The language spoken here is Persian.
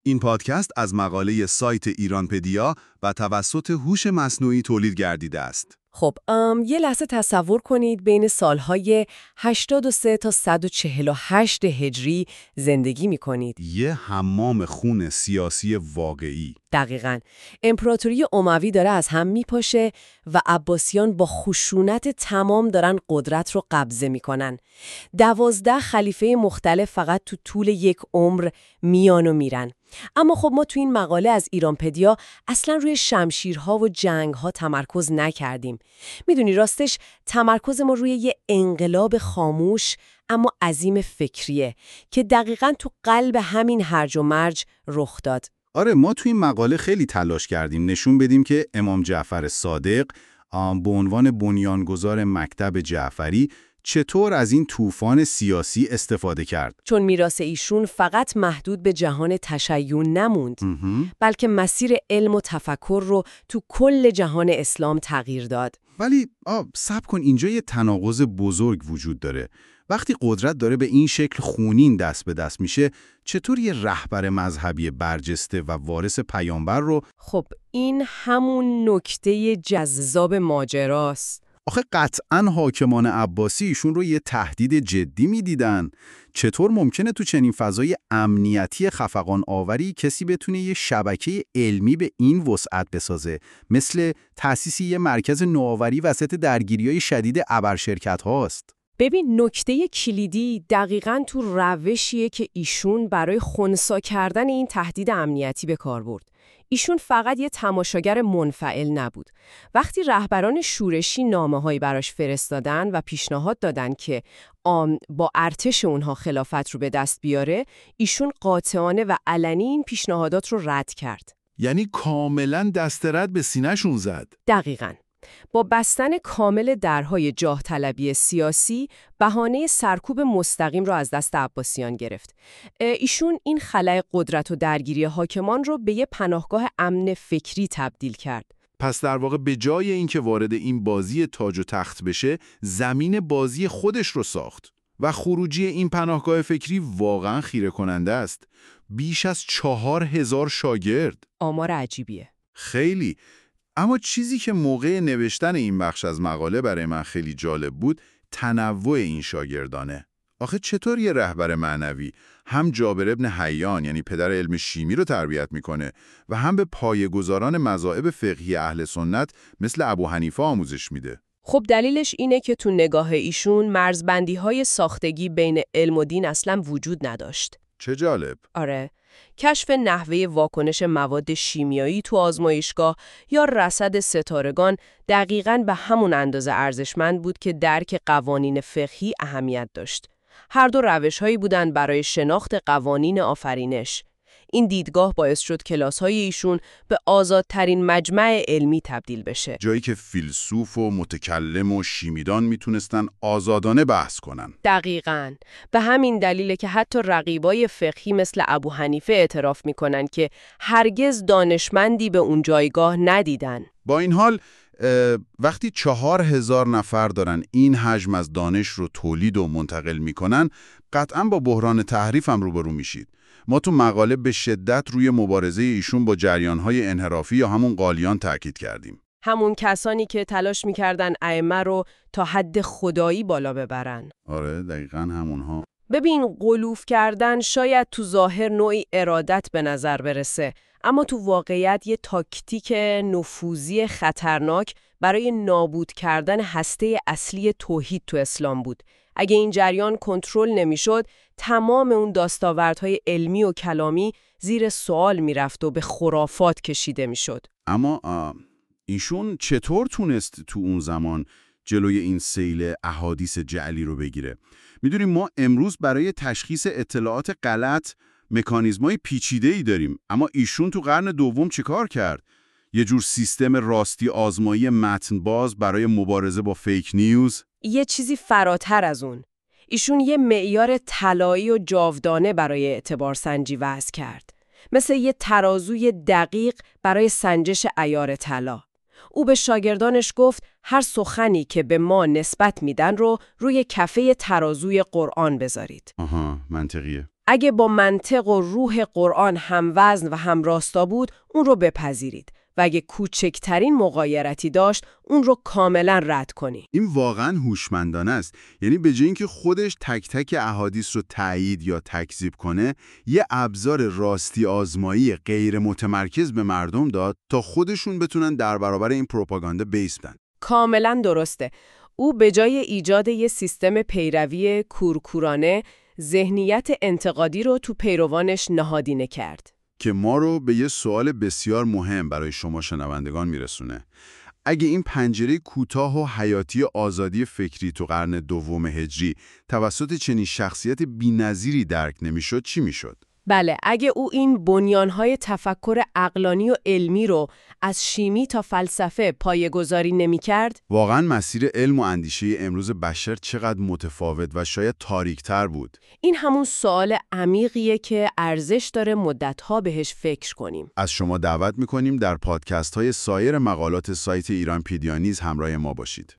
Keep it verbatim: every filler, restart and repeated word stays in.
این پادکست از مقاله سایت ایرانپدیا و توسط هوش مصنوعی تولید گردیده است. خب ام، یه لحظه تصور کنید بین سالهای هشتاد و سه تا صد و چهل و هشت هجری زندگی می کنید. یه حمام خون سیاسی واقعی. دقیقاً. امپراتوری اموی داره از هم میپاشه و عباسیان با خشونت تمام دارن قدرت رو قبضه میکنن. دوازده خلیفه مختلف فقط تو طول یک عمر میان و میرن. اما خب ما تو این مقاله از ایرانپدیا اصلا روی شمشیرها و جنگها تمرکز نکردیم. میدونی راستش تمرکز ما روی یه انقلاب خاموش اما عظیم فکریه که دقیقاً تو قلب همین هرج و مرج رخ داد. آره، ما تو این مقاله خیلی تلاش کردیم نشون بدیم که امام جعفر صادق به عنوان بنیانگذار مکتب جعفری چطور از این طوفان سیاسی استفاده کرد. چون میراث ایشون فقط محدود به جهان تشیع نموند، بلکه مسیر علم و تفکر رو تو کل جهان اسلام تغییر داد. ولی صبر کن، اینجا یه تناقض بزرگ وجود داره. وقتی قدرت داره به این شکل خونین دست به دست میشه، چطور یه رهبر مذهبی برجسته و وارث پیامبر رو؟ خب این همون نکته جذاب ماجراست. آخه قطعاً حاکمان عباسی ایشون رو یه تهدید جدی میدیدن. چطور ممکنه تو چنین فضای امنیتی خفقان آوری کسی بتونه یه شبکه علمی به این وسعت بسازه، مثل تأسیس یه مرکز نوآوری وسط درگیری‌های شدید ابرشرکت هاست؟ ببین، نکته کلیدی دقیقاً تو روشیه که ایشون برای خنثی کردن این تهدید امنیتی به کار برد. ایشون فقط یه تماشاگر منفعل نبود. وقتی رهبران شورشی نامه‌هایی براش فرستادن و پیشنهاد دادن که آم با ارتش اونها خلافت رو به دست بیاره، ایشون قاطعانه و علنی این پیشنهادات رو رد کرد. یعنی کاملاً دست رد به سینه‌شون زد. دقیقاً. با بستن کامل درهای جاه طلبی سیاسی، بهانه سرکوب مستقیم را از دست عباسیان گرفت. ایشون این خلأ قدرت و درگیری حاکمان رو به یه پناهگاه امن فکری تبدیل کرد. پس در واقع به جای اینکه وارد این بازی تاج و تخت بشه، زمین بازی خودش رو ساخت. و خروجی این پناهگاه فکری واقعاً خیره کننده است. بیش از چهار هزار شاگرد. آمار عجیبیه. خیلی. اما چیزی که موقع نوشتن این بخش از مقاله برای من خیلی جالب بود، تنوع این شاگردانه. آخه چطور یه رهبر معنوی هم جابر ابن حیان یعنی پدر علم شیمی رو تربیت میکنه و هم به پایه‌گذاران مذاهب فقهی اهل سنت مثل ابو حنیفه آموزش میده؟ خب دلیلش اینه که تو نگاه ایشون مرزبندی‌های ساختگی بین علم و دین اصلا وجود نداشت. چه جالب. آره. کشف نحوه واکنش مواد شیمیایی تو آزمایشگاه یا رصد ستارگان دقیقاً به همون اندازه ارزشمند بود که درک قوانین فقهی اهمیت داشت. هر دو روش‌هایی بودن برای شناخت قوانین آفرینش. این دیدگاه باعث شد کلاس‌های ایشون به آزادترین مجمع علمی تبدیل بشه. جایی که فیلسوف و متکلم و شیمیدان میتونستن آزادانه بحث کنن. دقیقاً. به همین دلیله که حتی رقیبای فقهی مثل ابو حنیفه اعتراف میکنن که هرگز دانشمندی به اون جایگاه ندیدن. با این حال وقتی چهار هزار نفر دارن این حجم از دانش رو تولید و منتقل میکنن، قطعاً با بحران تحریف هم روبرو میشید. ما تو مقاله به شدت روی مبارزه ایشون با جریان‌های انحرافی یا همون قالیان تاکید کردیم. همون کسانی که تلاش میکردن ائمه رو تا حد خدایی بالا ببرن. آره دقیقاً همونها. ببین، غلوف کردن شاید تو ظاهر نوعی ارادت به نظر برسه، اما تو واقعیت یه تاکتیک نفوذی خطرناک برای نابود کردن هسته اصلی توحید تو اسلام بود. اگه این جریان کنترل نمیشد، تمام اون دستاوردهای علمی و کلامی زیر سوال میرفت و به خرافات کشیده میشد. اما ایشون چطور تونست تو اون زمان جلوی این سیل احادیث جعلی رو بگیره؟ میدونیم ما امروز برای تشخیص اطلاعات غلط مکانیزمای پیچیده‌ای داریم، اما ایشون تو قرن دوم چیکار کرد؟ یه جور سیستم راستی آزمایی متن باز برای مبارزه با فیک نیوز؟ یه چیزی فراتر از اون. ایشون یه معیار طلایی و جاودانه برای اعتبار سنجی وضع کرد. مثل یه ترازوی دقیق برای سنجش عیار طلا. او به شاگردانش گفت هر سخنی که به ما نسبت میدن رو روی کفه ترازوی قرآن بذارید. آها، منطقیه. اگه با منطق و روح قرآن هم وزن و هم راستا بود، اون رو بپذیرید. و اگه کوچکترین مغایرتی داشت، اون رو کاملا رد کنی. این واقعا هوشمندانه است. یعنی به جای اینکه خودش تک تک احادیث رو تایید یا تکذیب کنه، یه ابزار راستی آزمایی غیر متمرکز به مردم داد تا خودشون بتونن در برابر این پروپاگاندا بایستن. کاملا درسته. او به جای ایجاد یه سیستم پیروی کورکورانه، ذهنیت انتقادی رو تو پیروانش نهادینه کرد. که ما رو به یه سوال بسیار مهم برای شما شنوندگان میرسونه. اگه این پنجره کوتاه و حیاتی آزادی فکری تو قرن دوم هجری توسط چنین شخصیت بی‌نظیری درک نمیشد، چی میشد؟ بله، اگه او این بنیانهای تفکر عقلانی و علمی رو از شیمی تا فلسفه پایه‌گذاری نمی‌کرد، واقعا مسیر علم و اندیشه امروز بشر چقدر متفاوت و شاید تاریک‌تر بود. این همون سوال عمیقیه که ارزش داره مدت‌ها بهش فکر کنیم. از شما دعوت می‌کنیم در پادکست‌های سایر مقالات سایت ایران پیدیا نیز همراه ما باشید.